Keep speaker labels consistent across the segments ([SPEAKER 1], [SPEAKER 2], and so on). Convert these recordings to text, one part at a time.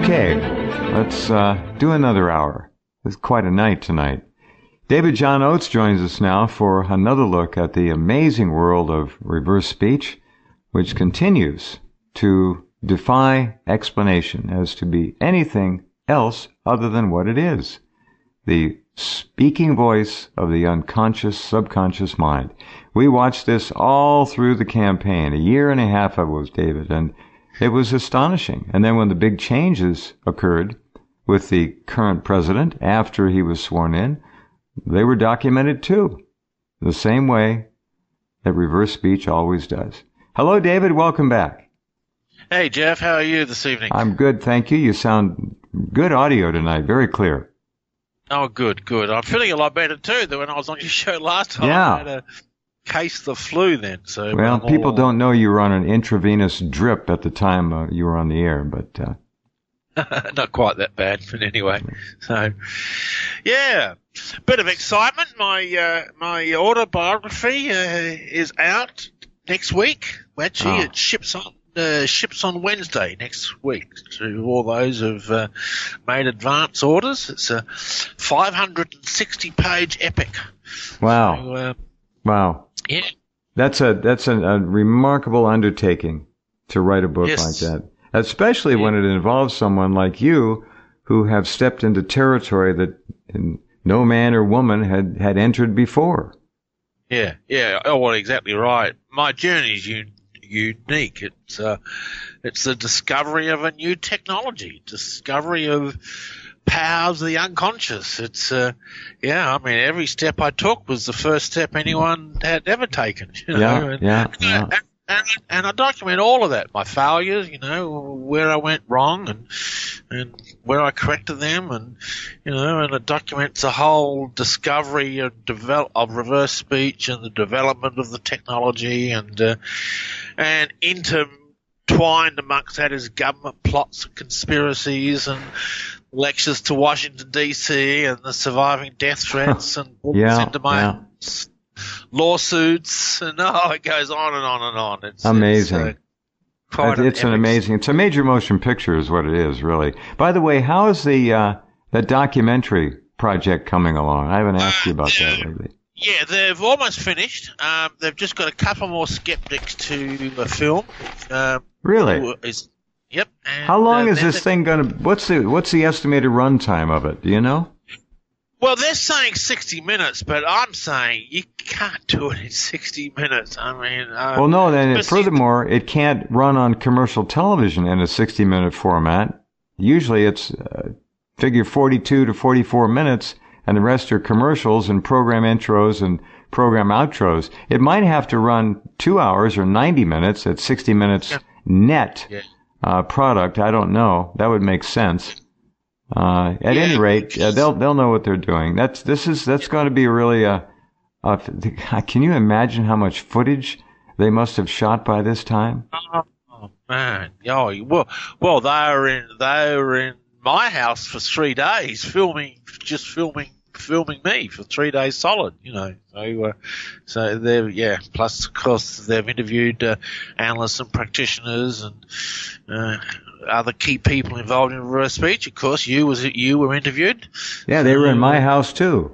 [SPEAKER 1] Okay, let's do another hour. It's quite a night tonight. David John Oates joins us now for another look at the amazing world of reverse speech, which continues to defy explanation as to be anything else other than what it is. The speaking voice of the unconscious, subconscious mind. We watched this all through the campaign. A year and a half of it was, David, and it was astonishing. And then when the big changes occurred with the current president after he was sworn in, they were documented too, the same way that reverse speech always does. Hello, David. Welcome back.
[SPEAKER 2] Hey, Jeff. How are you this evening?
[SPEAKER 1] I'm good, thank you. You sound good audio tonight, very clear.
[SPEAKER 2] Oh, good. I'm feeling a lot better too than when I was on your show last time.
[SPEAKER 1] Yeah.
[SPEAKER 2] I had a case of the flu then. So
[SPEAKER 1] well, people don't know you were on an intravenous drip at the time you were on the air, but
[SPEAKER 2] not quite that bad. But anyway, so yeah, bit of excitement. My autobiography is out next week. Actually, it ships on Wednesday next week to all those who've made advance orders. It's a 560-page epic.
[SPEAKER 1] Wow.
[SPEAKER 2] So,
[SPEAKER 1] wow.
[SPEAKER 2] Yeah.
[SPEAKER 1] That's a remarkable undertaking to write a book like that, especially when it involves someone like you who have stepped into territory that no man or woman had entered before.
[SPEAKER 2] Yeah. Oh, well, exactly right. My journey is unique. It's the discovery of a new technology, discovery of powers of the unconscious. It's I mean, every step I took was the first step anyone had ever taken. And I document all of that, my failures, where I went wrong and where I corrected them, and it documents the whole discovery of reverse speech and the development of the technology, and intertwined amongst that is government plots and conspiracies and lectures to Washington D.C. and the surviving death threats and bullets into my lawsuits, and it goes on and on and on. It's
[SPEAKER 1] amazing. It's a major motion picture is what it is, really. By the way, how is the documentary project coming along? I haven't asked you about that lately.
[SPEAKER 2] Yeah, they've almost finished. They've just got a couple more skeptics to film.
[SPEAKER 1] Really?
[SPEAKER 2] Yep.
[SPEAKER 1] How long is this thing going to? What's the estimated runtime of it? Do you know?
[SPEAKER 2] Well, they're saying 60 minutes, but I'm saying you can't do it in 60 minutes. I mean,
[SPEAKER 1] well, no. Then furthermore, it can't run on commercial television in a 60-minute format. Usually, it's figure 42 to 44 minutes, and the rest are commercials and program intros and program outros. It might have to run 2 hours or 90 minutes at 60 minutes net. Yeah. Product, I don't know. That would make sense. At any rate, they'll know what they're doing. That's going to be really can you imagine how much footage they must have shot by this time?
[SPEAKER 2] Oh man, well, they were in my house for 3 days filming me for 3 days solid, So they're, plus of course they've interviewed analysts and practitioners and other key people involved in reverse speech. Of course, you were interviewed.
[SPEAKER 1] Yeah, they were in my house too.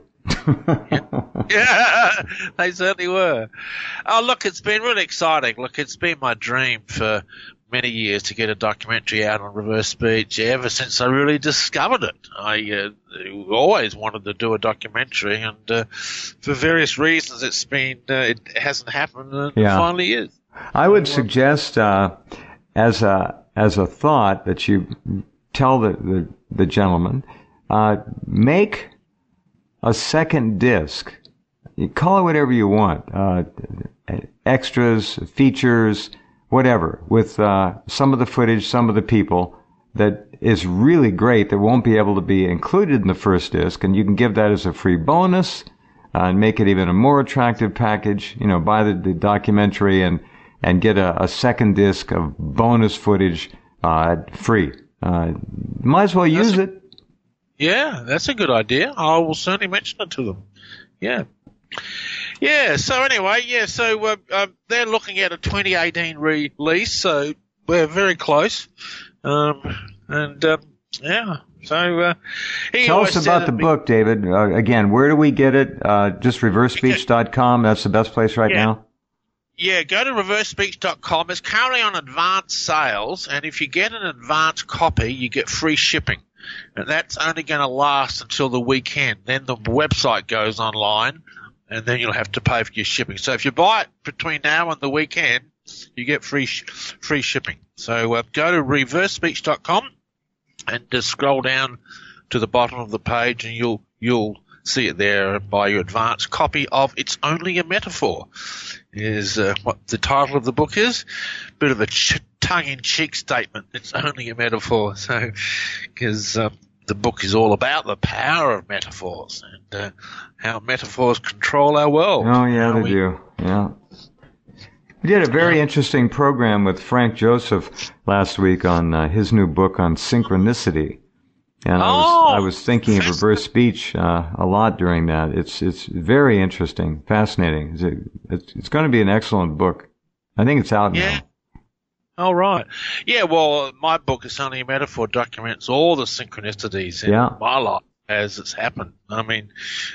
[SPEAKER 2] Yeah, they certainly were. Oh, look, it's been really exciting. Look, it's been my dream for many years to get a documentary out on reverse speech ever since I really discovered it. I always wanted to do a documentary, and for various reasons it hasn't happened, and it finally is.
[SPEAKER 1] I would suggest as a thought that you tell the gentleman, make a second disc. You call it whatever you want, extras, features, whatever, with some of the footage, some of the people that is really great that won't be able to be included in the first disc, and you can give that as a free bonus and make it even a more attractive package. Buy the documentary and get a second disc of bonus footage free. Might as well use it.
[SPEAKER 2] Yeah, that's a good idea. I will certainly mention it to them. Yeah. Yeah, so anyway, they're looking at a 2018 release, so we're very close. Yeah. So he
[SPEAKER 1] Tell
[SPEAKER 2] always
[SPEAKER 1] us
[SPEAKER 2] said
[SPEAKER 1] about the
[SPEAKER 2] it'd be-
[SPEAKER 1] book, David. Again, where do we get it? Just reversespeech.com. That's the best place right now.
[SPEAKER 2] Yeah, go to reversespeech.com. It's currently on advanced sales, and if you get an advanced copy, you get free shipping. And that's only going to last until the weekend. Then the website goes online, and then you'll have to pay for your shipping. So if you buy it between now and the weekend, you get free shipping. So go to reversespeech.com and just scroll down to the bottom of the page, and you'll see it there. And buy your advanced copy of It's Only a Metaphor is what the title of the book is. Bit of a tongue-in-cheek statement. It's only a metaphor. So, because the book is all about the power of metaphors and how metaphors control our world.
[SPEAKER 1] Oh, yeah, they do. Yeah. We did a very interesting program with Frank Joseph last week on his new book on synchronicity. And I was thinking of reverse speech a lot during that. It's very interesting, fascinating. It's going to be an excellent book. I think it's out now.
[SPEAKER 2] All right. Yeah, well, my book, It's Only a Metaphor, documents all the synchronicities in my life as it's happened. I mean,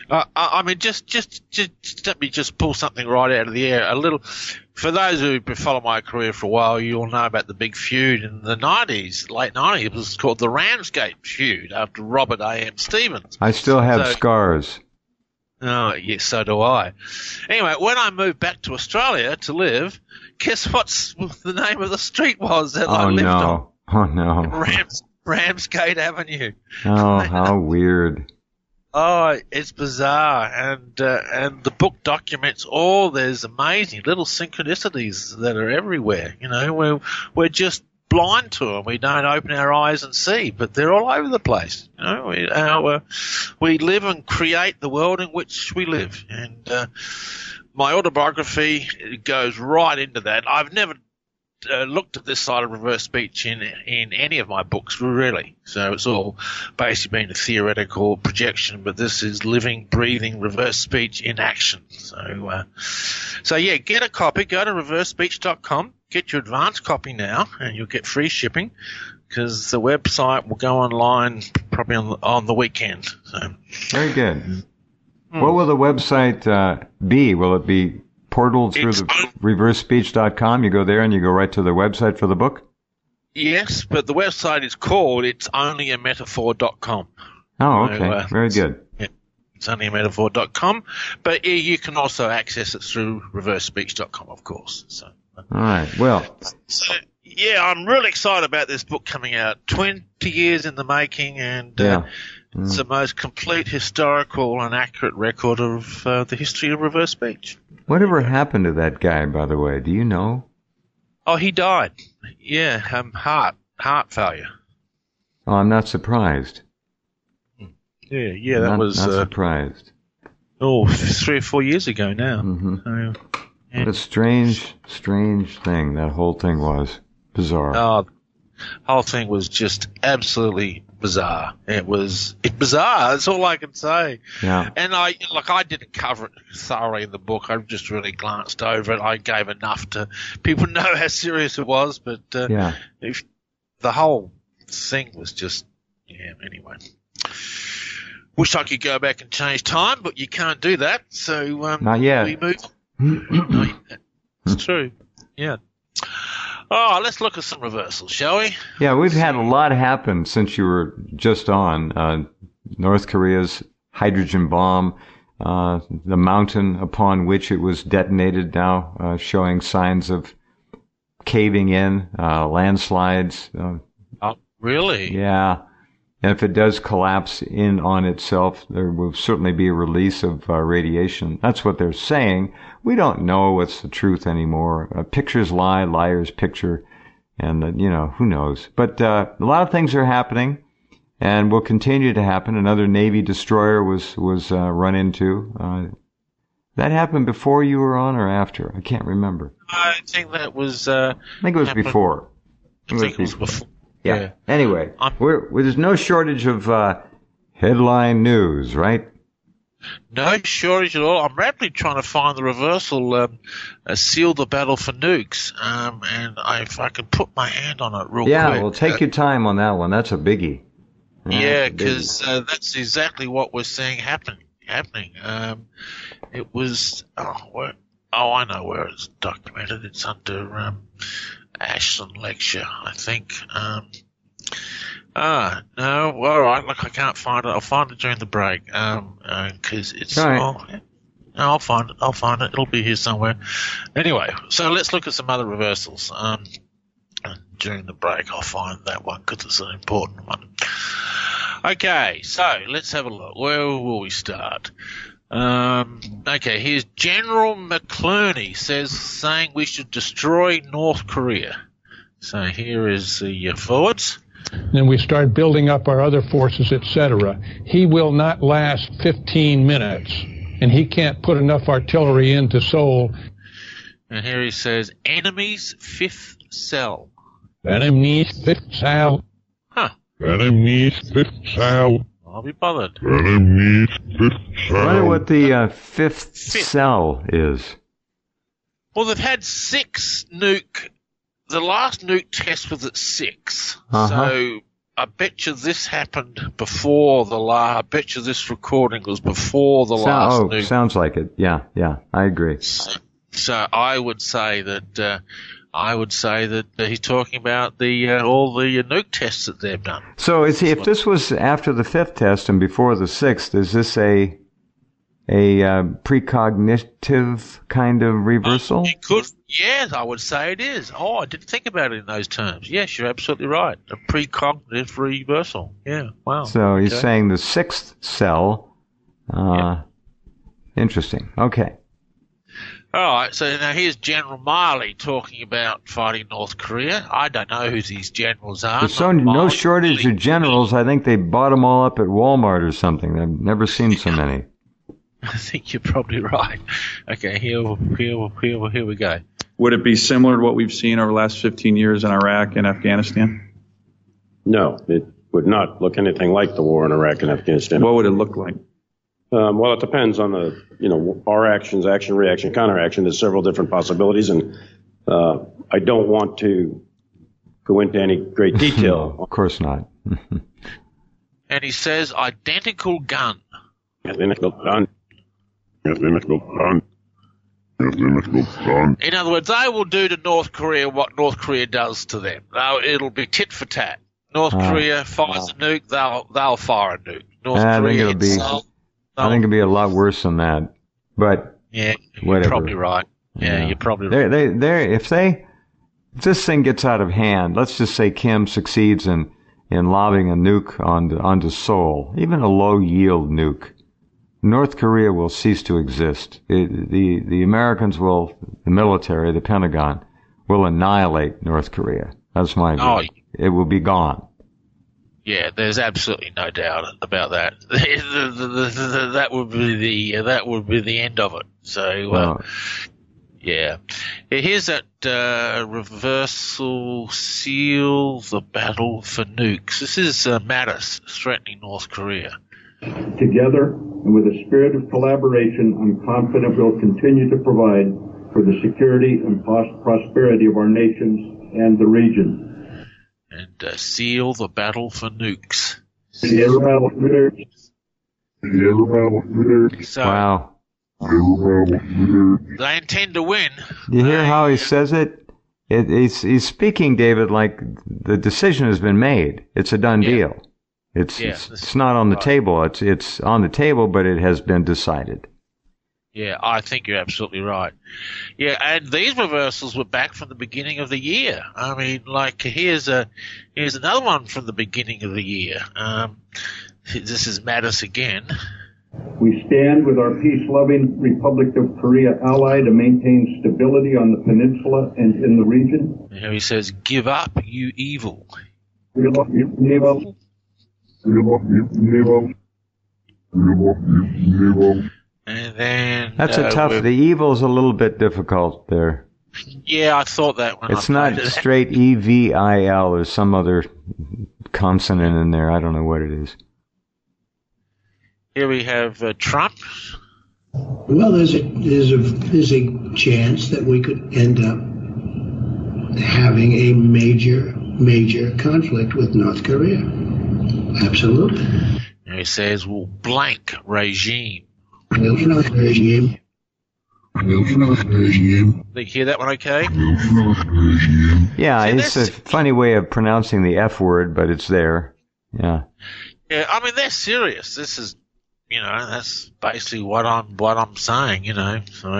[SPEAKER 2] just let me just pull something right out of the air. A little, for those who've been following my career for a while, you'll know about the big feud in the 90s, late 90s. It was called the Ramsgate feud after Robert A.M. Stevens.
[SPEAKER 1] I still have scars.
[SPEAKER 2] Oh, yes, so do I. Anyway, when I moved back to Australia to live, guess what the name of the street was that I lived on?
[SPEAKER 1] Oh, no.
[SPEAKER 2] Ramsgate Avenue.
[SPEAKER 1] Oh, how weird.
[SPEAKER 2] Oh, it's bizarre. And the book documents all these amazing little synchronicities that are everywhere. You know, we're just blind to them. We don't open our eyes and see, but they're all over the place. You know, we live and create the world in which we live. And my autobiography goes right into that. I've never looked at this side of reverse speech in any of my books, really. So it's all basically been a theoretical projection, but this is living, breathing reverse speech in action. So yeah, get a copy. Go to reversespeech.com. Get your advanced copy now, and you'll get free shipping because the website will go online probably on the weekend. So. Very
[SPEAKER 1] good. What will the website be? Will it be portal through the reversespeech.com? You go there and you go right to the website for the book?
[SPEAKER 2] Yes, but the website is called itsonlyametaphor.com.
[SPEAKER 1] Oh, okay. Very good.
[SPEAKER 2] Yeah, itsonlyametaphor.com. But you can also access it through reversespeech.com, of course. So.
[SPEAKER 1] All right. Well.
[SPEAKER 2] So, yeah, I'm really excited about this book coming out. 20 years in the making, and it's the most complete historical and accurate record of the history of reverse speech.
[SPEAKER 1] Whatever happened to that guy, by the way? Do you know?
[SPEAKER 2] Oh, he died. Yeah, heart failure.
[SPEAKER 1] Oh, I'm not surprised.
[SPEAKER 2] Yeah, that was...
[SPEAKER 1] Not surprised.
[SPEAKER 2] 3 or 4 years ago now.
[SPEAKER 1] Mm-hmm. What a strange thing that whole thing was. Bizarre.
[SPEAKER 2] Oh, the whole thing was just absolutely bizarre. It's bizarre. That's all I can say.
[SPEAKER 1] Yeah.
[SPEAKER 2] And I didn't cover it thoroughly in the book. I just really glanced over it. I gave enough to people know how serious it was, but if the whole thing was just anyway. Wish I could go back and change time, but you can't do that. So
[SPEAKER 1] not yet.
[SPEAKER 2] We move. Not yet. It's true. Yeah. Oh, let's look at some reversals, shall we?
[SPEAKER 1] Yeah, we've had a lot happen since you were just on. North Korea's hydrogen bomb, the mountain upon which it was detonated now showing signs of caving in, landslides.
[SPEAKER 2] Oh, really?
[SPEAKER 1] Yeah. And if it does collapse in on itself, there will certainly be a release of radiation. That's what they're saying. We don't know what's the truth anymore. Pictures lie, liars picture, and, who knows. But a lot of things are happening and will continue to happen. Another Navy destroyer was run into. That happened before you were on or after? I can't remember.
[SPEAKER 2] I think that was...
[SPEAKER 1] I think it was before.
[SPEAKER 2] I think it was before.
[SPEAKER 1] Yeah. Anyway, there's no shortage of headline news, right?
[SPEAKER 2] No shortage at all. I'm rapidly trying to find the reversal, seal the battle for nukes, and if I can put my hand on it real quick.
[SPEAKER 1] Yeah, well, take your time on that one. That's a biggie.
[SPEAKER 2] Yeah, because that's exactly what we're seeing happening. It was I know where it's documented. It's under Ashland Lecture, I think. No, all right. Look, I can't find it. I'll find it during the break. Because it's.
[SPEAKER 1] All right.
[SPEAKER 2] No, I'll find it. It'll be here somewhere. Anyway, so let's look at some other reversals. During the break, I'll find that one because it's an important one. Okay, so let's have a look. Where will we start? Okay, here's General McClerney saying we should destroy North Korea. So here is the forwards.
[SPEAKER 3] Then we start building up our other forces, etc. He will not last 15 minutes, and he can't put enough artillery into Seoul.
[SPEAKER 2] And here he says, enemy's fifth cell.
[SPEAKER 3] Enemy's fifth cell.
[SPEAKER 2] Huh.
[SPEAKER 3] Enemy's fifth cell.
[SPEAKER 2] I'll be bothered.
[SPEAKER 3] Enemy's fifth cell.
[SPEAKER 1] I wonder what the fifth cell is.
[SPEAKER 2] Well, they've had 6 nuke. The last nuke test was at 6. So I bet you this happened before I bet you this recording was before the last nuke.
[SPEAKER 1] Sounds like it. Yeah, I agree.
[SPEAKER 2] So I would say that he's talking about all the nuke tests that they've done.
[SPEAKER 1] So if this was after the 5th test and before the 6th, is this a precognitive kind of reversal?
[SPEAKER 2] It could, yes, I would say it is. Oh, I didn't think about it in those terms. Yes, you're absolutely right. A precognitive reversal. Yeah, wow.
[SPEAKER 1] So he's saying the 6th cell. Interesting. Okay.
[SPEAKER 2] All right, so now here's General Miley talking about fighting North Korea. I don't know who these generals are.
[SPEAKER 1] There's no shortage of generals. I think they bought them all up at Walmart or something. I've never seen so many.
[SPEAKER 2] I think you're probably right. Okay, here we go.
[SPEAKER 4] Would it be similar to what we've seen over the last 15 years in Iraq and Afghanistan?
[SPEAKER 5] No, it would not look anything like the war in Iraq and Afghanistan.
[SPEAKER 4] What would it look like?
[SPEAKER 5] Well, it depends on our actions, action, reaction, counteraction. There's several different possibilities, and I don't want to go into any great detail.
[SPEAKER 1] Of course not.
[SPEAKER 2] And he says identical gun.
[SPEAKER 5] Identical gun.
[SPEAKER 2] In other words, they will do to North Korea what North Korea does to them. It'll be tit for tat. North Korea fires a nuke, they'll fire a nuke.
[SPEAKER 1] I think it'll be a lot worse than that. But
[SPEAKER 2] yeah,
[SPEAKER 1] whatever.
[SPEAKER 2] You're probably right. Yeah, you're probably right.
[SPEAKER 1] If this thing gets out of hand, let's just say Kim succeeds in lobbing a nuke onto Seoul, even a low-yield nuke, North Korea will cease to exist. The Americans the military, the Pentagon, will annihilate North Korea. That's my view.
[SPEAKER 2] Oh,
[SPEAKER 1] it will be gone.
[SPEAKER 2] Yeah, there's absolutely no doubt about that. That would be the end of it. So, yeah. Here's that reversal seal the battle for nukes. This is Mattis threatening North Korea.
[SPEAKER 6] Together and with a spirit of collaboration, I'm confident we'll continue to provide for the security and prosperity of our nations and the region.
[SPEAKER 2] And seal the battle for nukes. So,
[SPEAKER 1] wow.
[SPEAKER 2] They intend to win.
[SPEAKER 1] You hear how he says it? He's speaking, David, like the decision has been made. It's a done deal. It's not on the table. It's on the table, but it has been decided.
[SPEAKER 2] Yeah, I think you're absolutely right. Yeah, and these reversals were back from the beginning of the year. I mean, like here's another one from the beginning of the year. This is Mattis again.
[SPEAKER 6] We stand with our peace-loving Republic of Korea ally to maintain stability on the peninsula and in the region.
[SPEAKER 2] And here he says, "Give up, you evil." And then
[SPEAKER 1] that's a tough. The evil's a little bit difficult there.
[SPEAKER 2] Yeah, I thought that one.
[SPEAKER 1] It's not straight EVIL or some other consonant in there. I don't know what it is.
[SPEAKER 2] Here we have Trump.
[SPEAKER 7] Well, there's a chance that we could end up having a major conflict with North Korea. Absolutely.
[SPEAKER 2] And he says, well, blank regime.
[SPEAKER 7] Regime.
[SPEAKER 2] Did you hear that one okay?
[SPEAKER 1] Yeah,
[SPEAKER 2] See,
[SPEAKER 1] it's a funny way of pronouncing the F word, but it's there. Yeah.
[SPEAKER 2] Yeah, I mean, they're serious. This is, that's basically what I'm saying, So,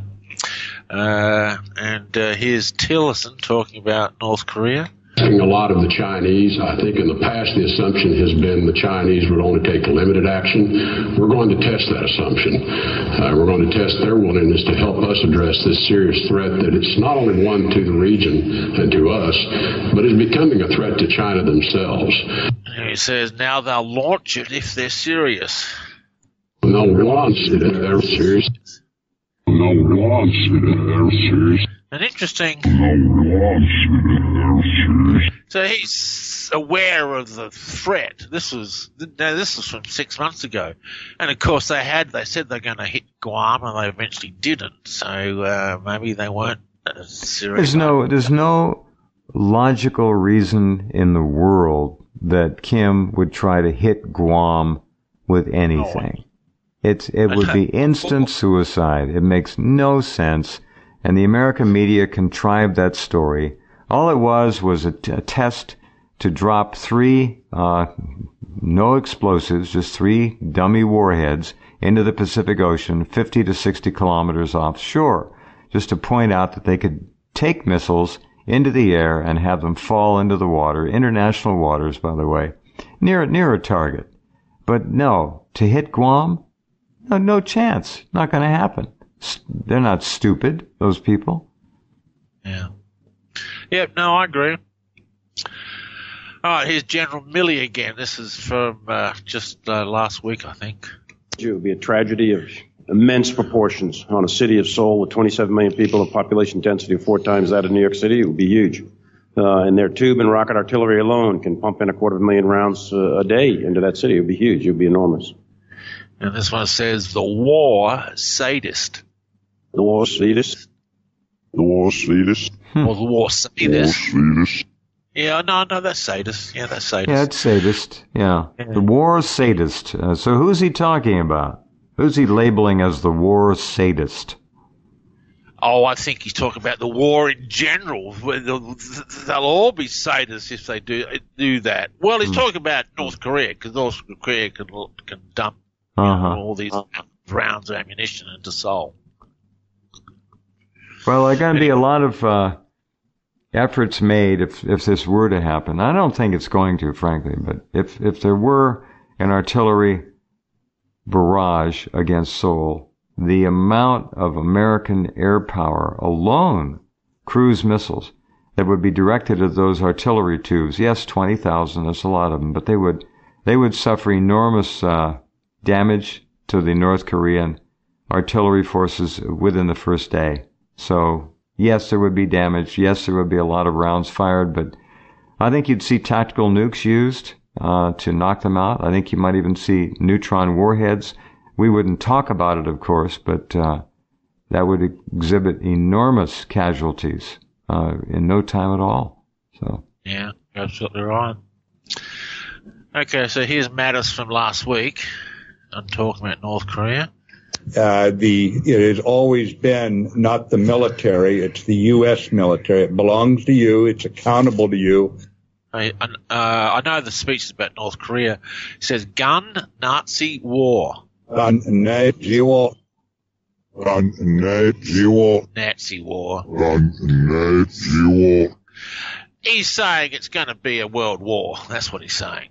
[SPEAKER 2] and here's Tillerson talking about North Korea.
[SPEAKER 8] A lot of the Chinese, I think in the past the assumption has been the Chinese would only take limited action. We're going to test that assumption. We're going to test their willingness to help us address this serious threat that it's not only one to the region and to us, but is becoming a threat to China themselves.
[SPEAKER 2] And he says now they'll launch it if they're serious.
[SPEAKER 8] No launch it if they're serious. No launch it if they're serious.
[SPEAKER 2] And interesting. So he's aware of the threat. This was from 6 months ago, and of course they said they're going to hit Guam, and they eventually didn't. So maybe they weren't serious.
[SPEAKER 1] There's no logical reason in the world that Kim would try to hit Guam with anything. It would be instant suicide. It makes no sense. And the American media contrived that story. All it was a test to drop 3, no explosives, just 3 dummy warheads into the Pacific Ocean, 50 to 60 kilometers offshore, just to point out that they could take missiles into the air and have them fall into the water, international waters, by the way, near a target. But no, to hit Guam? No chance. Not going to happen. They're not stupid, those people.
[SPEAKER 2] Yeah. Yep, no, I agree. All right, here's General Milley again. This is from just last week, I think.
[SPEAKER 5] It would be a tragedy of immense proportions on a city of Seoul with 27 million people, a population density of 4 times that of New York City. It would be huge. And their tube and rocket artillery alone can pump in 250,000 rounds a day into that city. It would be huge. It would be enormous.
[SPEAKER 2] And this one says, the war sadist.
[SPEAKER 5] The war sadist?
[SPEAKER 9] The war sadist?
[SPEAKER 2] Or the war sadist.
[SPEAKER 9] Sadist.
[SPEAKER 2] Yeah, no, that's sadist. Yeah, that's sadist.
[SPEAKER 1] Yeah, it's sadist. Yeah. The war sadist. So who's he talking about? Who's he labeling as the war sadist?
[SPEAKER 2] Oh, I think he's talking about the war in general. They'll all be sadists if they do that. Well, he's talking about North Korea, because North Korea can dump all these rounds of ammunition into Seoul.
[SPEAKER 1] Well, there are going to be a lot of efforts made if this were to happen. I don't think it's going to, frankly, but if there were an artillery barrage against Seoul, the amount of American air power alone, cruise missiles, that would be directed at those artillery tubes, yes, 20,000, that's a lot of them, but they would suffer enormous damage to the North Korean artillery forces within the first day. So, yes, there would be damage. Yes, there would be a lot of rounds fired, but I think you'd see tactical nukes used to knock them out. I think you might even see neutron warheads. We wouldn't talk about it, of course, but that would exhibit enormous casualties in no time at all. So
[SPEAKER 2] yeah, absolutely right. Okay, so here's matters from last week. I'm talking about North Korea.
[SPEAKER 3] It has always been not the military, it's the U.S. military. It belongs to you. It's accountable to you.
[SPEAKER 2] I know the speech is about North Korea. It says, gun Nazi war.
[SPEAKER 3] Nazi war.
[SPEAKER 9] Nazi war.
[SPEAKER 2] Nazi war.
[SPEAKER 9] Nazi war.
[SPEAKER 2] He's saying it's going to be a world war. That's what he's saying.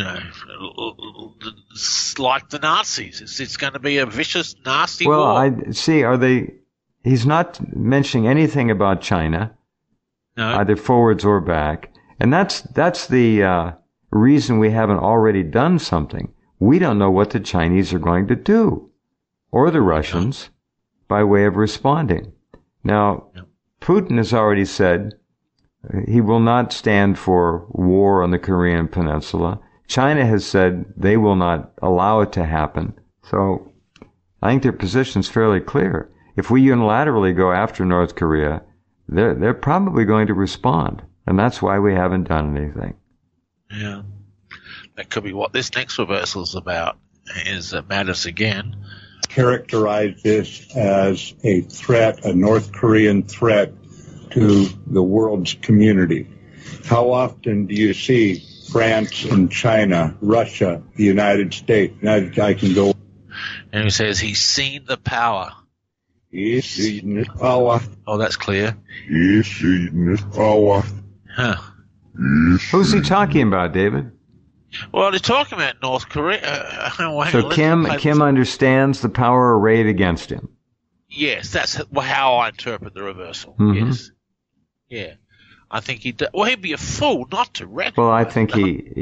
[SPEAKER 2] It's like the Nazis. It's going to be a vicious, nasty war.
[SPEAKER 1] Well, he's not mentioning anything about China, either forwards or back. And that's the reason we haven't already done something. We don't know what the Chinese are going to do, or the Russians, by way of responding. Now, Putin has already said he will not stand for war on the Korean Peninsula. China has said they will not allow it to happen. So I think their position is fairly clear. If we unilaterally go after North Korea, they're probably going to respond. And that's why we haven't done anything.
[SPEAKER 2] Yeah. That could be what this next reversal is about, is Mattis again.
[SPEAKER 3] Characterize this as a threat, a North Korean threat to the world's community. How often do you see France and China, Russia, the United States? I can go.
[SPEAKER 2] And he says he's seen the power.
[SPEAKER 3] He's seen the power.
[SPEAKER 2] Oh, that's clear.
[SPEAKER 9] He's seen the power.
[SPEAKER 2] Huh.
[SPEAKER 1] Who's he talking about, David?
[SPEAKER 2] Well, they're talking about North Korea.
[SPEAKER 1] So Kim understands the power arrayed against him.
[SPEAKER 2] Yes, that's how I interpret the reversal.
[SPEAKER 1] Mm-hmm.
[SPEAKER 2] Yes. Yeah. I think he'd be a fool not to recognize.
[SPEAKER 1] Well, I think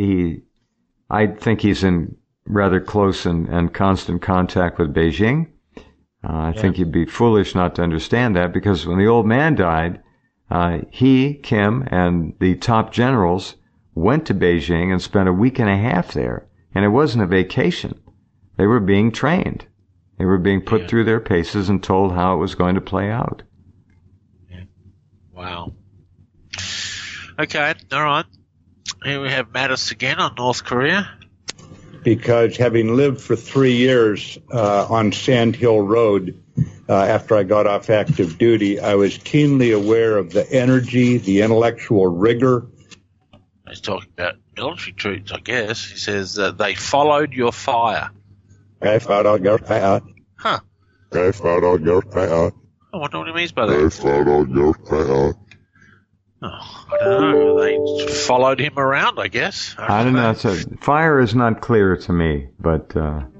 [SPEAKER 1] he's in rather close and constant contact with Beijing. I think he'd be foolish not to understand that, because when the old man died, he, Kim, and the top generals went to Beijing and spent a week and a half there. And it wasn't a vacation. They were being trained. They were being put through their paces and told how it was going to play out.
[SPEAKER 2] Yeah. Wow. Okay, all right. Here we have Mattis again on North Korea.
[SPEAKER 3] Because having lived for 3 years on Sand Hill Road after I got off active duty, I was keenly aware of the energy, the intellectual rigor.
[SPEAKER 2] He's talking about military troops, I guess. He says that they followed your fire.
[SPEAKER 3] I followed your fire.
[SPEAKER 2] Huh.
[SPEAKER 9] I followed your fire.
[SPEAKER 2] I wonder what he means by that.
[SPEAKER 9] I followed your fire.
[SPEAKER 2] Oh, I don't know. They followed him around, I guess.
[SPEAKER 1] I don't know. So fire is not clear to me, but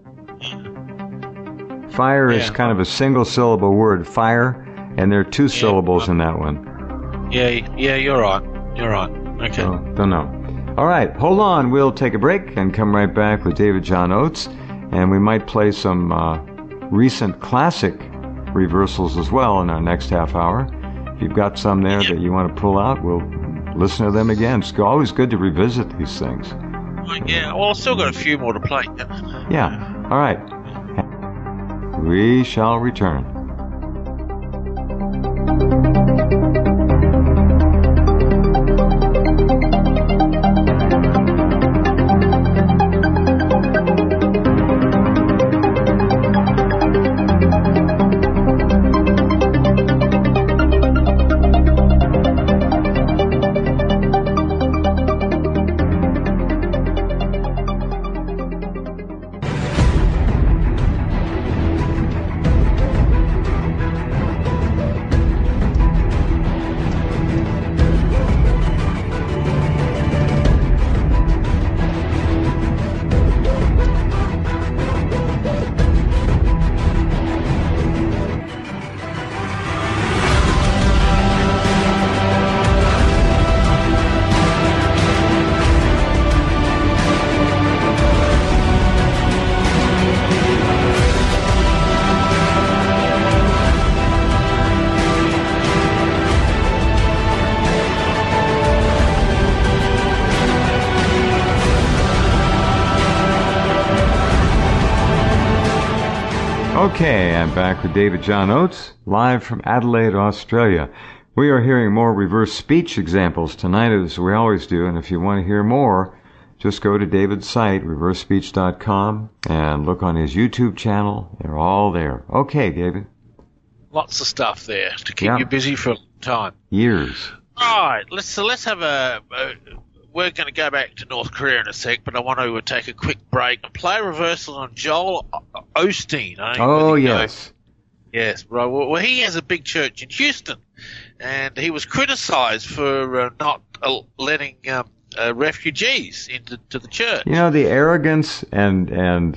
[SPEAKER 1] fire is kind of a single-syllable word, fire, and there are two syllables in that one.
[SPEAKER 2] Yeah, you're right. You're right. Okay.
[SPEAKER 1] So, don't know. All right, hold on. We'll take a break and come right back with David John Oates, and we might play some recent classic reversals as well in our next half hour. If you've got some there that you want to pull out, we'll listen to them again. It's always good to revisit these things.
[SPEAKER 2] Yeah, well, I've still got a few more to play.
[SPEAKER 1] Yeah, all right. We shall return. Okay, I'm back with David John Oates, live from Adelaide, Australia. We are hearing more reverse speech examples tonight, as we always do, and if you want to hear more, just go to David's site, reversespeech.com, and look on his YouTube channel. They're all there. Okay, David.
[SPEAKER 2] Lots of stuff there to keep you busy for a long time.
[SPEAKER 1] Years.
[SPEAKER 2] All right, let's have a we're going to go back to North Korea in a sec, but I want to take a quick break and play a reversal on Joel Osteen.
[SPEAKER 1] Oh, yes.
[SPEAKER 2] Yes, right. Well, he has a big church in Houston, and he was criticized for not letting refugees into the church.
[SPEAKER 1] You know, the arrogance and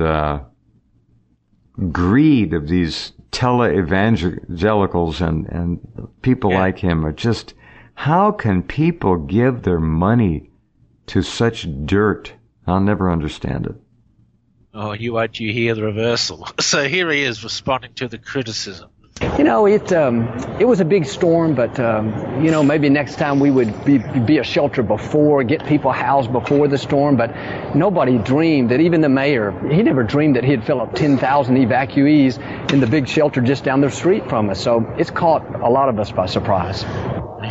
[SPEAKER 1] greed of these tele-evangelicals and people like him are just, how can people give their money to such dirt? I'll never understand it.
[SPEAKER 2] Oh, you hear the reversal. So here he is responding to the criticism.
[SPEAKER 10] You know, it was a big storm, but maybe next time we would be a shelter before, get people housed before the storm. But nobody dreamed that, even the mayor, he never dreamed that he'd fill up 10,000 evacuees in the big shelter just down the street from us. So it's caught a lot of us by surprise.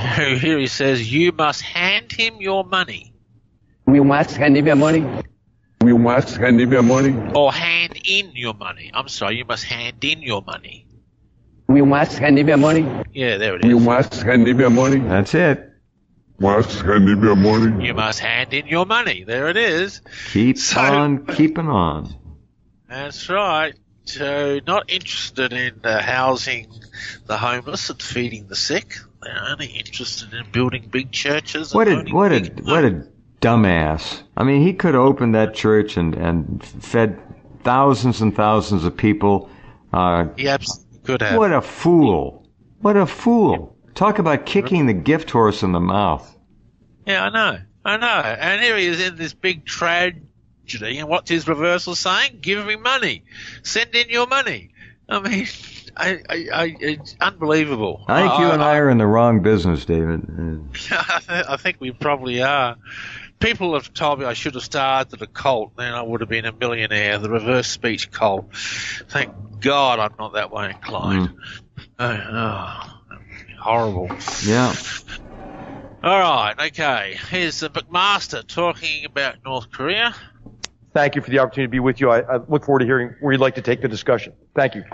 [SPEAKER 2] Here he says, you must hand him your money.
[SPEAKER 10] We must hand him your money.
[SPEAKER 9] You must hand in your money.
[SPEAKER 2] Or hand in your money. I'm sorry, you must hand in your money.
[SPEAKER 10] We must hand in your money.
[SPEAKER 2] Yeah, there it
[SPEAKER 9] You
[SPEAKER 2] is.
[SPEAKER 9] must hand in your money.
[SPEAKER 1] That's it.
[SPEAKER 9] Must hand in your money.
[SPEAKER 2] You must hand in your money. There it is.
[SPEAKER 1] Keep on keeping on.
[SPEAKER 2] That's right. So, not interested in housing the homeless and feeding the sick. They're only interested in building big churches.
[SPEAKER 1] What a dumbass. I mean, he could have opened that church and fed thousands and thousands of people.
[SPEAKER 2] He absolutely could have.
[SPEAKER 1] What a fool. What a fool. Talk about kicking the gift horse in the mouth.
[SPEAKER 2] Yeah, I know. And here he is in this big tragedy. And what's his reversal saying? Give me money. Send in your money. I mean, it's unbelievable.
[SPEAKER 1] I think you and I are in the wrong business, David.
[SPEAKER 2] I think we probably are. People have told me I should have started a cult, then I would have been a millionaire, the reverse speech cult. Thank God I'm not that way inclined. Horrible.
[SPEAKER 1] Yeah.
[SPEAKER 2] All right, okay. Here's the McMaster talking about North Korea.
[SPEAKER 11] Thank you for the opportunity to be with you. I look forward to hearing where you'd like to take the discussion. Thank you.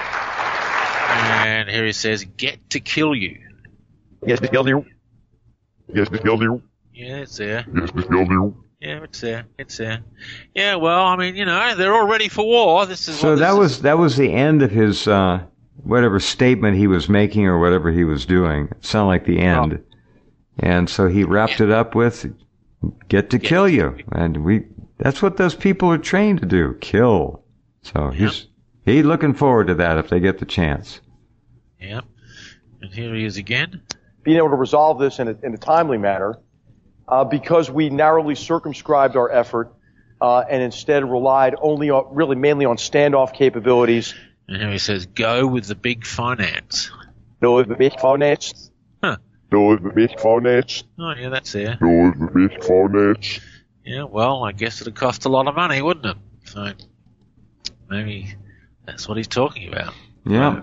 [SPEAKER 2] And here he says, get to kill you.
[SPEAKER 11] Yes, to kill you.
[SPEAKER 9] Yes, to kill you.
[SPEAKER 2] Yeah, it's there.
[SPEAKER 9] Yes, to kill you.
[SPEAKER 2] Yeah, it's there. It's there. Yeah, well, I mean, you know, they're all ready for war.
[SPEAKER 1] So that was the end of his whatever statement he was making or whatever he was doing. It sounded like the end. And so he wrapped it up with, get to kill you. And that's what those people are trained to do, kill. So he's looking forward to that if they get the chance.
[SPEAKER 2] Yeah. And here he is again.
[SPEAKER 11] Being able to resolve this in a timely manner, because we narrowly circumscribed our effort, and instead relied mainly on standoff capabilities.
[SPEAKER 2] And here he says, go with the big finance.
[SPEAKER 11] Go with the big finance.
[SPEAKER 2] Huh.
[SPEAKER 9] Go with the big finance.
[SPEAKER 2] Oh, yeah, that's there.
[SPEAKER 9] Go with the big finance.
[SPEAKER 2] Yeah, well, I guess it'd cost a lot of money, wouldn't it? So maybe that's what he's talking about.
[SPEAKER 1] Yeah.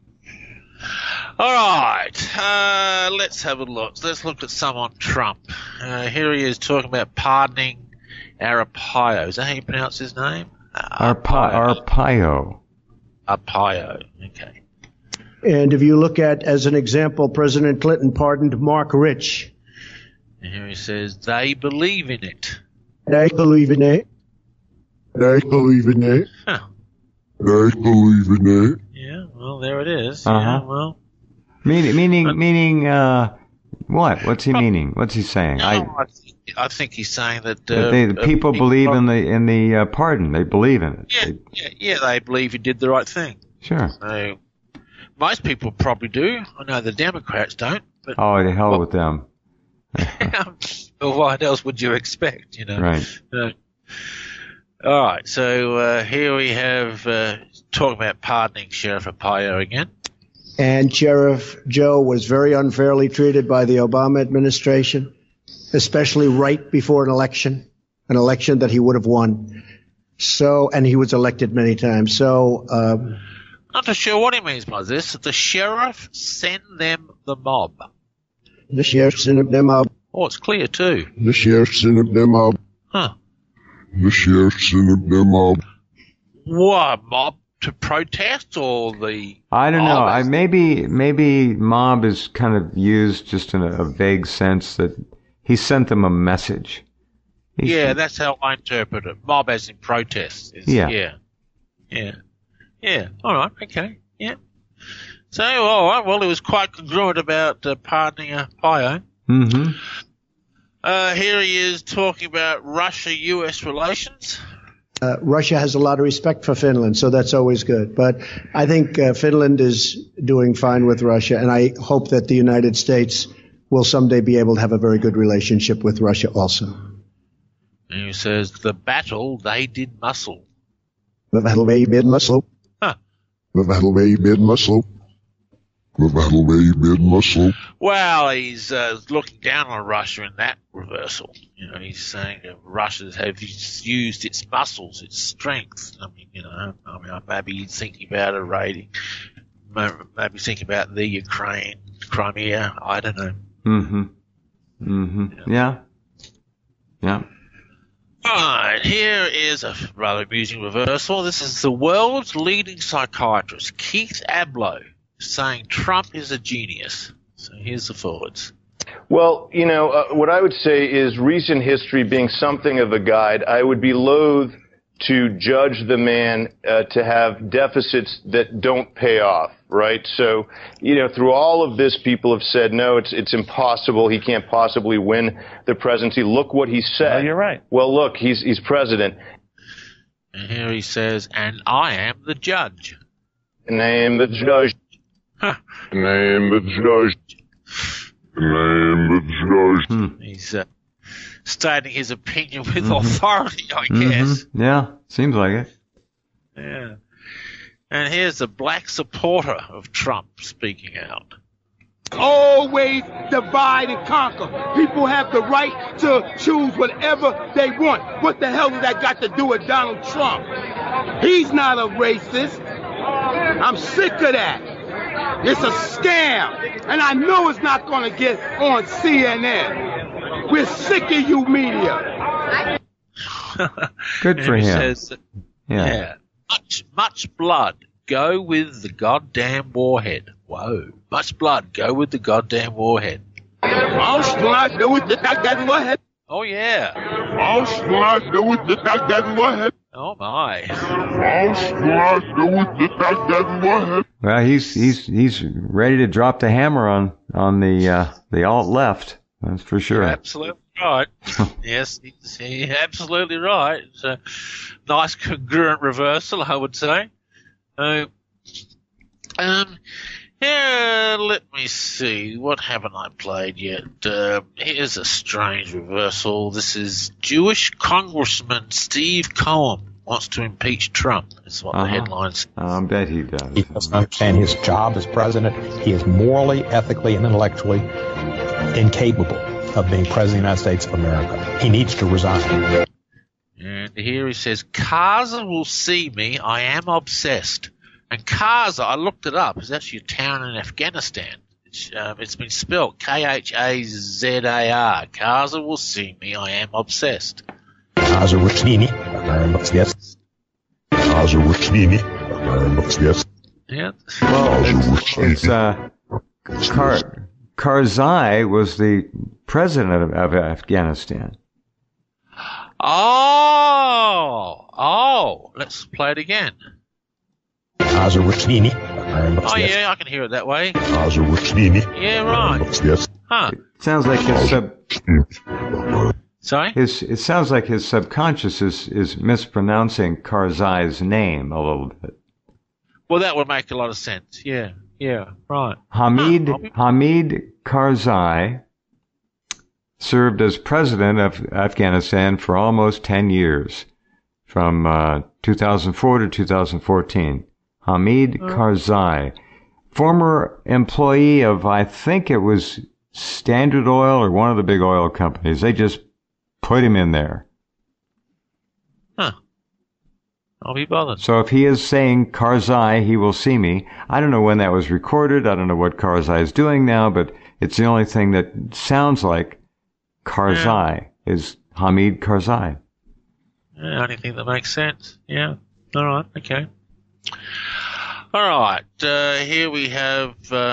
[SPEAKER 2] All right, let's have a look. Let's look at some on Trump. Here he is talking about pardoning Arpaio. Is that how you pronounce his name?
[SPEAKER 1] Arpaio.
[SPEAKER 2] Arpaio, okay.
[SPEAKER 7] And if you look at, as an example, President Clinton pardoned Mark Rich.
[SPEAKER 2] And here he says, they believe in it.
[SPEAKER 7] They believe in it.
[SPEAKER 9] They believe in it.
[SPEAKER 2] Huh.
[SPEAKER 9] They believe in it.
[SPEAKER 2] Yeah, well, there it is.
[SPEAKER 1] Uh-huh.
[SPEAKER 2] Yeah, well.
[SPEAKER 1] Meaning, what? What's he meaning? What's he saying?
[SPEAKER 2] I think he's saying that
[SPEAKER 1] the people believe in the pardon. They believe in it.
[SPEAKER 2] Yeah, they believe he did the right thing.
[SPEAKER 1] Sure.
[SPEAKER 2] So, most people probably do. I know the Democrats don't. But,
[SPEAKER 1] oh, the hell with them.
[SPEAKER 2] Well, what else would you expect, you know?
[SPEAKER 1] Right.
[SPEAKER 2] All right, so here we have talking about pardoning Sheriff Arpaio again.
[SPEAKER 7] And Sheriff Joe was very unfairly treated by the Obama administration, especially right before an election that he would have won. So, and he was elected many times. So,
[SPEAKER 2] not too sure what he means by this. The sheriff sent them the mob.
[SPEAKER 7] The sheriff sent them mob.
[SPEAKER 2] Oh, it's clear too.
[SPEAKER 9] The sheriff sent them mob.
[SPEAKER 2] Huh.
[SPEAKER 9] The sheriff sent them mob.
[SPEAKER 2] What, mob to protest or the...
[SPEAKER 1] I don't know. Maybe mob is kind of used just in a vague sense that he sent them a message.
[SPEAKER 2] Yeah, that's how I interpret it. Mob as in protest. Yeah. All right. Okay. Yeah. So, all right. Well, it was quite congruent about pardoning Arpaio.
[SPEAKER 1] Mm-hmm.
[SPEAKER 2] Here he is talking about Russia-U.S. relations.
[SPEAKER 7] Russia has a lot of respect for Finland, so that's always good. But I think Finland is doing fine with Russia, and I hope that the United States will someday be able to have a very good relationship with Russia also.
[SPEAKER 2] And he says, the battle they did muscle.
[SPEAKER 7] The battle they did muscle.
[SPEAKER 2] Huh.
[SPEAKER 9] The battle they did muscle. The battle they did muscle.
[SPEAKER 2] Well, he's looking down on Russia in that reversal. You know, he's saying that Russia has used its muscles, its strength. I mean, maybe he's thinking about a raiding. Maybe thinking about the Ukraine, Crimea. I don't know.
[SPEAKER 1] Mm-hmm. Mm-hmm. Yeah.
[SPEAKER 2] All Alright, here is a rather amusing reversal. This is the world's leading psychiatrist, Keith Ablow, saying Trump is a genius. So here's the forwards.
[SPEAKER 12] Well, what I would say is recent history being something of a guide, I would be loath to judge the man to have deficits that don't pay off, right? So, through all of this, people have said, no, it's impossible. He can't possibly win the presidency. Look what he said.
[SPEAKER 13] Well, you're right.
[SPEAKER 12] Well, look, he's president.
[SPEAKER 2] And here he says, and I am the judge.
[SPEAKER 12] And I am the judge.
[SPEAKER 2] Huh.
[SPEAKER 9] And I am the judge. And I am the judge.
[SPEAKER 2] He's stating his opinion with authority, I guess.
[SPEAKER 1] Yeah, seems like it.
[SPEAKER 2] Yeah. And here's a black supporter of Trump speaking out.
[SPEAKER 14] Always divide and conquer. People have the right to choose whatever they want. What the hell has that got to do with Donald Trump? He's not a racist. I'm sick of that. It's a scam. And I know it's not going to get on CNN. We're sick of you media.
[SPEAKER 1] Good for
[SPEAKER 2] And he
[SPEAKER 1] him.
[SPEAKER 2] Says,
[SPEAKER 1] Yeah.
[SPEAKER 2] Much blood. Go with the goddamn warhead. Whoa. Much blood. Go with the goddamn warhead.
[SPEAKER 14] Much blood. Go with the goddamn warhead.
[SPEAKER 2] Oh, yeah.
[SPEAKER 14] Much blood. Go with the goddamn warhead.
[SPEAKER 2] Oh, my.
[SPEAKER 14] Much blood. Go with the goddamn warhead.
[SPEAKER 1] Well, he's ready to drop the hammer on the alt left. That's for sure.
[SPEAKER 2] You're absolutely right. Yes, he's absolutely right. It's a nice congruent reversal, I would say. Here, let me see. What haven't I played yet? Here's a strange reversal. This is Jewish Congressman Steve Cohen wants to impeach Trump. That's what the headlines say.
[SPEAKER 1] I bet he does.
[SPEAKER 15] He doesn't understand his job as president. He is morally, ethically, and intellectually incapable of being president of the United States of America. He needs to resign.
[SPEAKER 2] And here he says, Kaza will see me. I am obsessed. And Kaza, I looked it up, is actually a town in Afghanistan. It's been spelled Khazar. Kaza will see me. I am obsessed.
[SPEAKER 15] Kaza Rukhnini, I am obsessed.
[SPEAKER 9] Kaza Rukhnini, I am obsessed.
[SPEAKER 2] Yeah.
[SPEAKER 1] Well, Karzai was the president of Afghanistan.
[SPEAKER 2] Oh, let's play it again.
[SPEAKER 15] Kaza Rukhnini, I am obsessed.
[SPEAKER 2] Oh, yeah, I can hear it that way.
[SPEAKER 9] Kaza Rukhnini,
[SPEAKER 2] Yeah, right.
[SPEAKER 9] obsessed.
[SPEAKER 2] Huh.
[SPEAKER 1] It sounds like
[SPEAKER 2] Sorry?
[SPEAKER 1] It sounds like his subconscious is mispronouncing Karzai's name a little bit.
[SPEAKER 2] Well, that would make a lot of sense. Yeah, right.
[SPEAKER 1] Hamid Karzai served as president of Afghanistan for almost 10 years, from 2004 to 2014. Hamid Karzai, former employee of, I think it was Standard Oil or one of the big oil companies. They just put him in there.
[SPEAKER 2] Huh. I'll be bothered.
[SPEAKER 1] So if he is saying Karzai, he will see me. I don't know when that was recorded. I don't know what Karzai is doing now, but it's the only thing that sounds like Karzai is Hamid Karzai.
[SPEAKER 2] Yeah, anything that makes sense. Yeah. All right. Okay. All right. Here we have.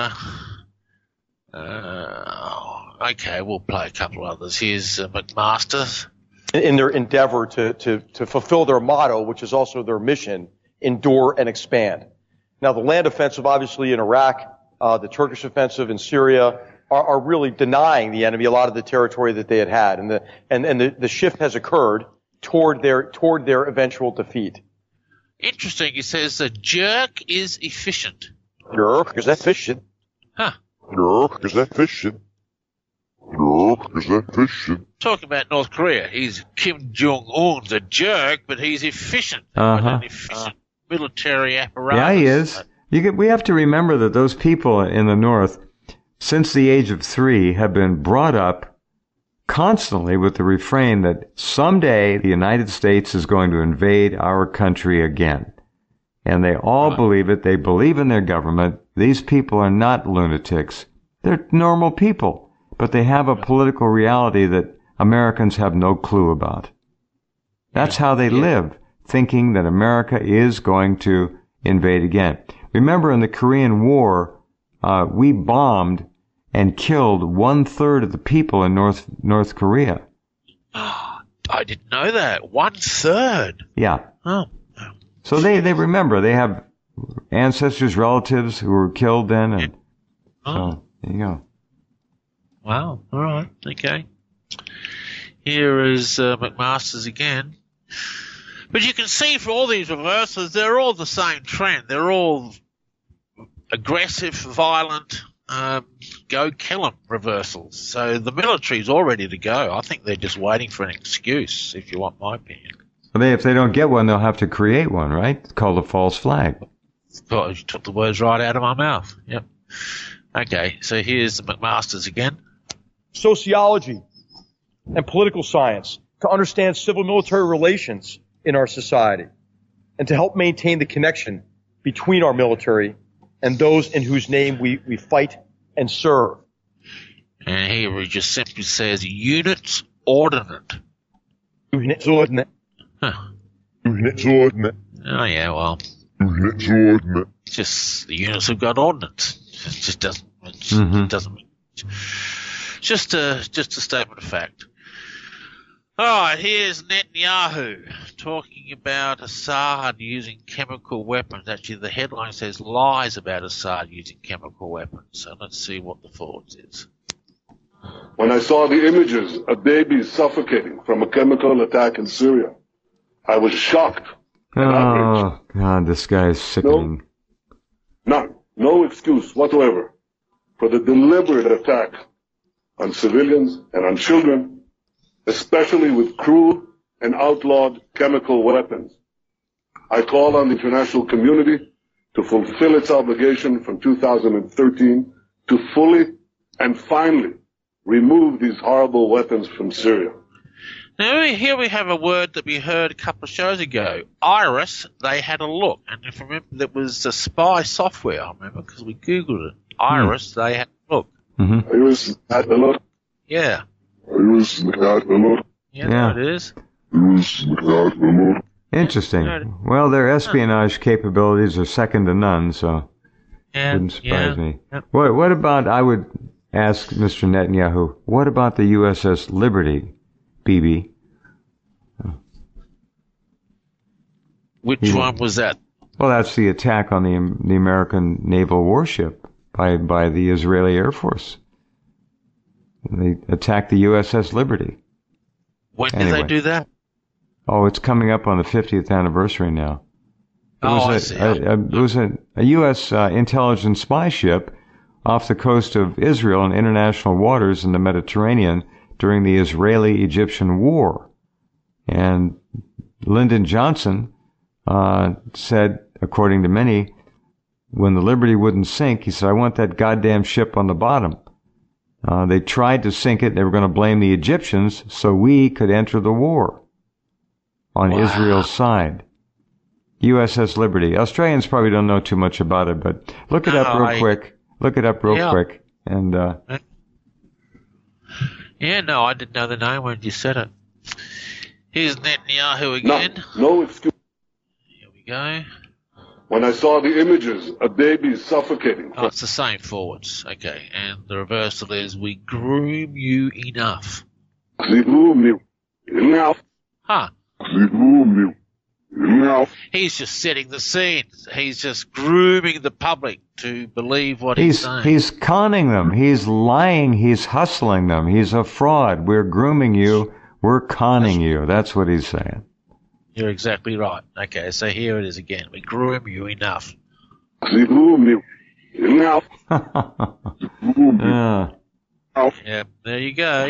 [SPEAKER 2] Okay, we'll play a couple others. Here's McMaster.
[SPEAKER 11] In their endeavor to fulfill their motto, which is also their mission, endure and expand. Now, the land offensive, obviously, in Iraq, the Turkish offensive in Syria are really denying the enemy a lot of the territory that they had, and the shift has occurred toward their eventual defeat.
[SPEAKER 2] Interesting. He says a jerk is efficient.
[SPEAKER 11] Jerk is efficient.
[SPEAKER 2] Huh.
[SPEAKER 9] Jerk is efficient. Jerk is efficient.
[SPEAKER 2] Talking about North Korea, Kim Jong-un's a jerk, but he's efficient. With an efficient military apparatus.
[SPEAKER 1] Yeah, he is. We have to remember that those people in the North, since the age of 3, have been brought up constantly with the refrain that someday the United States is going to invade our country again. And they all believe it. They believe in their government. These people are not lunatics. They're normal people. But they have a political reality that Americans have no clue about. That's how they live, thinking that America is going to invade again. Remember, in the Korean War, we bombed and killed 1/3 of the people in North Korea.
[SPEAKER 2] I didn't know that. 1/3.
[SPEAKER 1] Yeah.
[SPEAKER 2] Oh.
[SPEAKER 1] So they remember. They have ancestors, relatives who were killed then, and so there you go.
[SPEAKER 2] Wow. All right. Okay. Here is McMaster's again. But you can see for all these reversals, they're all the same trend. They're all aggressive, violent, go kill 'em reversals. So the military's all ready to go. I think they're just waiting for an excuse, if you want my opinion.
[SPEAKER 1] Well, if they don't get one, they'll have to create one, right? It's called a false flag.
[SPEAKER 2] Oh, you took the words right out of my mouth. Yep. Okay, so here's the McMaster's again.
[SPEAKER 13] Sociology and political science to understand civil-military relations in our society and to help maintain the connection between our military and those in whose name we fight and serve.
[SPEAKER 2] And here he just simply says units ordinate.
[SPEAKER 13] Units ordinate.
[SPEAKER 2] Huh.
[SPEAKER 9] Units ordinate.
[SPEAKER 2] Oh, yeah, well.
[SPEAKER 9] Units ordinate.
[SPEAKER 2] Just the units have got ordnance. It just doesn't. It doesn't. Just a statement of fact. All right, here's Netanyahu talking about Assad using chemical weapons. Actually, the headline says lies about Assad using chemical weapons. So let's see what the forwards is.
[SPEAKER 16] When I saw the images of babies suffocating from a chemical attack in Syria, I was shocked.
[SPEAKER 1] Oh, God, this guy is sickening.
[SPEAKER 16] No excuse whatsoever for the deliberate attack on civilians and on children, especially with cruel and outlawed chemical weapons. I call on the international community to fulfill its obligation from 2013 to fully and finally remove these horrible weapons from Syria.
[SPEAKER 2] Now, here we have a word that we heard a couple of shows ago. Iris, they had a look. And if you remember, that was a spy software, I remember, because we Googled it. Iris, they had a look.
[SPEAKER 1] Mm-hmm.
[SPEAKER 16] Iris had a look.
[SPEAKER 2] Yeah.
[SPEAKER 16] Iris had a look.
[SPEAKER 2] Yeah, there it is.
[SPEAKER 16] Iris had a look.
[SPEAKER 1] Interesting. Well, their espionage capabilities are second to none, so it wouldn't surprise me.
[SPEAKER 2] Yeah.
[SPEAKER 1] What about, I would ask Mr. Netanyahu, what about the USS Liberty, BB?
[SPEAKER 2] Which one was that?
[SPEAKER 1] Well, that's the attack on the American naval warship by the Israeli Air Force. They attacked the USS Liberty.
[SPEAKER 2] When did they do that?
[SPEAKER 1] Oh, it's coming up on the 50th anniversary now. It was a U.S. intelligence spy ship off the coast of Israel in international waters in the Mediterranean during the Israeli-Egyptian War. And Lyndon Johnson said, according to many, when the Liberty wouldn't sink, he said, I want that goddamn ship on the bottom. They tried to sink it. They were going to blame the Egyptians so we could enter the war on Israel's side. USS Liberty. Australians probably don't know too much about it, but look it up real quick. Look it up real quick. And
[SPEAKER 2] yeah, no, I didn't know the name when you said it. Here's Netanyahu again.
[SPEAKER 16] No excuse.
[SPEAKER 2] Here we go.
[SPEAKER 16] When I saw the images of babies suffocating.
[SPEAKER 2] Oh, it's the same forwards. Okay, and the reversal is, we groom you enough.
[SPEAKER 16] We groom you enough.
[SPEAKER 2] Huh.
[SPEAKER 16] We groom you enough.
[SPEAKER 2] He's just setting the scene. He's just grooming the public to believe what he's saying.
[SPEAKER 1] He's conning them. He's lying. He's hustling them. He's a fraud. We're grooming you. We're conning you. That's what he's saying.
[SPEAKER 2] You're exactly right. Okay, so here it is again. We groom you enough.
[SPEAKER 16] We groom you enough.
[SPEAKER 2] Yeah, there you go.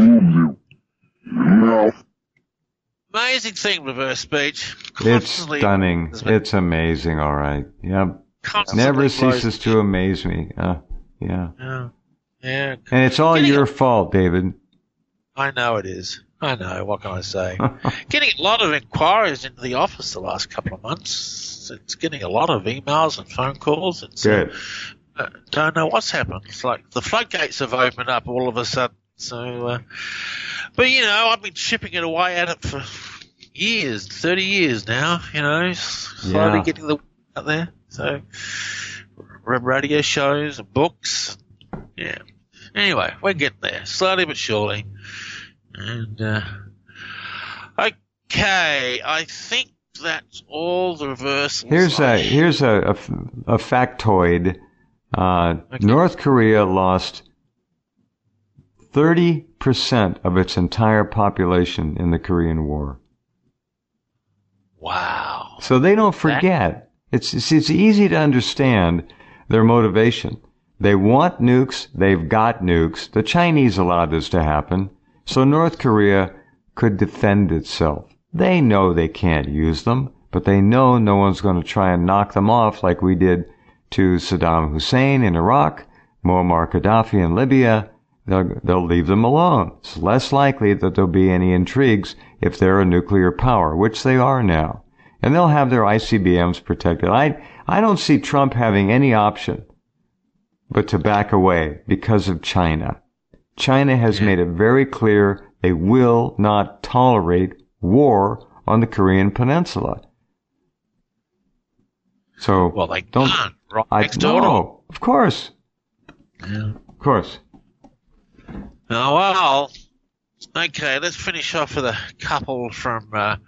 [SPEAKER 2] Amazing thing, reverse speech.
[SPEAKER 1] It's stunning. It's amazing, all right. Yep. Never ceases to amaze me. Yeah.
[SPEAKER 2] Yeah.
[SPEAKER 1] And it's all your fault, David.
[SPEAKER 2] I know it is. I know. What can I say? Getting a lot of inquiries into the office the last couple of months. It's getting a lot of emails and phone calls. And so,
[SPEAKER 1] good.
[SPEAKER 2] Don't know what's happened. It's like the floodgates have opened up all of a sudden. So, but you know, I've been shipping it away at it for years, 30 years now, slowly getting the out there. So, radio shows and books. Yeah. Anyway, we're getting there, slowly but surely. And, okay, I think that's all the reversals.
[SPEAKER 1] Here's a factoid. North Korea lost 30% of its entire population in the Korean War.
[SPEAKER 2] Wow.
[SPEAKER 1] So they don't forget. It's easy to understand their motivation. They want nukes. They've got nukes. The Chinese allowed this to happen. So North Korea could defend itself. They know they can't use them, but they know no one's going to try and knock them off like we did to Saddam Hussein in Iraq, Muammar Gaddafi in Libya. They'll leave them alone. It's less likely that there'll be any intrigues if they're a nuclear power, which they are now. And they'll have their ICBMs protected. I don't see Trump having any option but to back away because of China. China has made it very clear they will not tolerate war on the Korean Peninsula. So,
[SPEAKER 2] well, they can't. Right next door.
[SPEAKER 1] No, of course.
[SPEAKER 2] Yeah.
[SPEAKER 1] Of course.
[SPEAKER 2] Oh, well. Okay, let's finish off with a couple from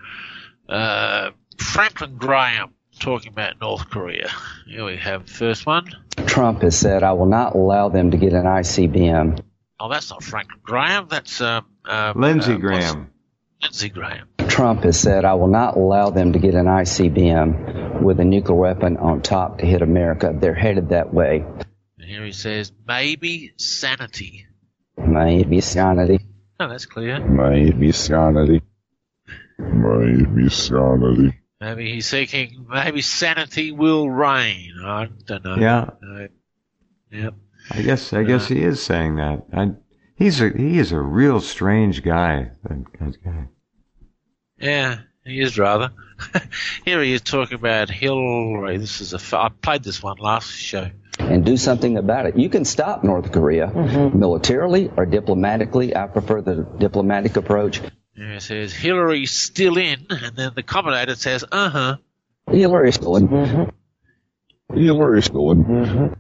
[SPEAKER 2] Franklin Graham talking about North Korea. Here we have the first one.
[SPEAKER 17] Trump has said, I will not allow them to get an ICBM.
[SPEAKER 2] Oh, that's not Franklin Graham. That's
[SPEAKER 1] Lindsey Graham.
[SPEAKER 2] Lindsey Graham.
[SPEAKER 17] Trump has said, I will not allow them to get an ICBM with a nuclear weapon on top to hit America. They're headed that way.
[SPEAKER 2] And here he says, maybe sanity.
[SPEAKER 17] Maybe sanity.
[SPEAKER 2] Oh, that's clear.
[SPEAKER 9] Maybe sanity. Maybe sanity.
[SPEAKER 2] Maybe he's thinking, maybe sanity will reign. I don't know.
[SPEAKER 1] Yeah.
[SPEAKER 2] Yep.
[SPEAKER 1] I guess he is saying that. He is a real strange guy. That guy.
[SPEAKER 2] Yeah, he is rather. Here he is talking about Hillary. I played this one last show.
[SPEAKER 17] And do something about it. You can stop North Korea militarily or diplomatically. I prefer the diplomatic approach.
[SPEAKER 2] Here it says, Hillary's still in, and then the commentator says,
[SPEAKER 17] Hillary's still in.
[SPEAKER 9] Hillary's still in.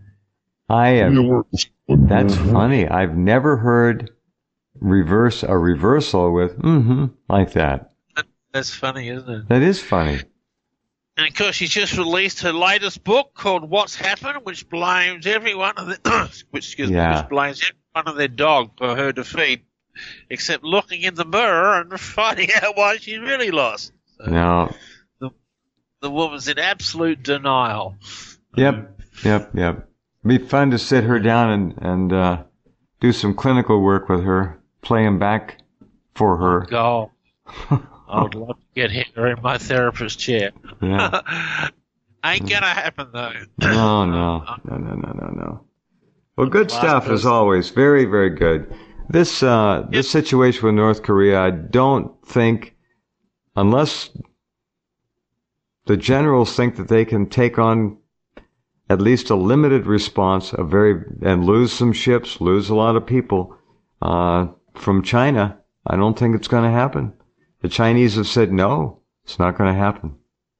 [SPEAKER 1] That's funny. I've never heard a reversal with like that.
[SPEAKER 2] That's funny, isn't it?
[SPEAKER 1] That is funny.
[SPEAKER 2] And of course, she's just released her latest book called What's Happened, which blames everyone of which blames everyone of their dog for her defeat, except looking in the mirror and finding out why she really lost. So
[SPEAKER 1] no.
[SPEAKER 2] The woman's in absolute denial.
[SPEAKER 1] Yep. It'd be fun to sit her down and do some clinical work with her, play him back for her.
[SPEAKER 2] God. I would love to get her in my therapist chair.
[SPEAKER 1] Yeah.
[SPEAKER 2] Ain't gonna happen though.
[SPEAKER 1] No. Well, good stuff as always. Very, very good. This situation with North Korea, I don't think, unless the generals think that they can take on at least a limited response, and lose some ships, lose a lot of people from China, I don't think it's going to happen. The Chinese have said no, it's not going to happen.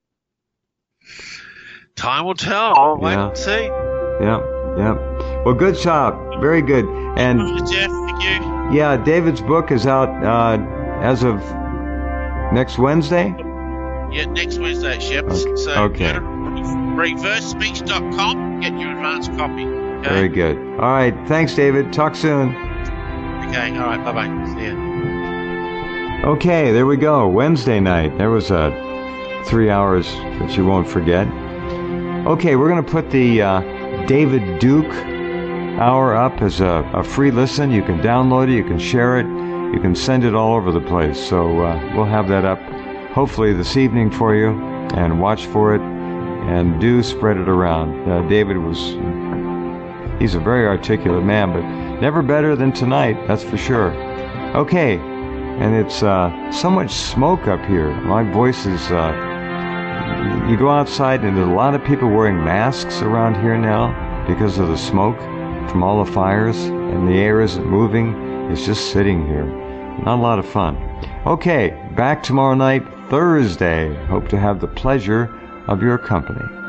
[SPEAKER 2] Time will tell. Wait and see.
[SPEAKER 1] Yeah. Well, good job. Very good. And
[SPEAKER 2] Jeff, thank you.
[SPEAKER 1] Yeah, David's book is out as of next Wednesday.
[SPEAKER 2] Yeah, next Wednesday, Sheps.
[SPEAKER 1] Okay.
[SPEAKER 2] So go to reversespeech.com, get your advance copy. Okay?
[SPEAKER 1] Very good. All right. Thanks, David. Talk soon.
[SPEAKER 2] Okay. All right. Bye-bye. See ya.
[SPEAKER 1] Okay, there we go. Wednesday night. There was 3 hours that you won't forget. Okay, we're going to put the David Duke hour up as a free listen. You can download it. You can share it. You can send it all over the place. So we'll have that up hopefully this evening for you, and watch for it, and do spread it around. David he's a very articulate man, but never better than tonight, that's for sure. Okay, and it's so much smoke up here. My voice is, you go outside and there's a lot of people wearing masks around here now because of the smoke from all the fires, and the air isn't moving, it's just sitting here. Not a lot of fun. Okay, back tomorrow night, Thursday. Hope to have the pleasure of your company.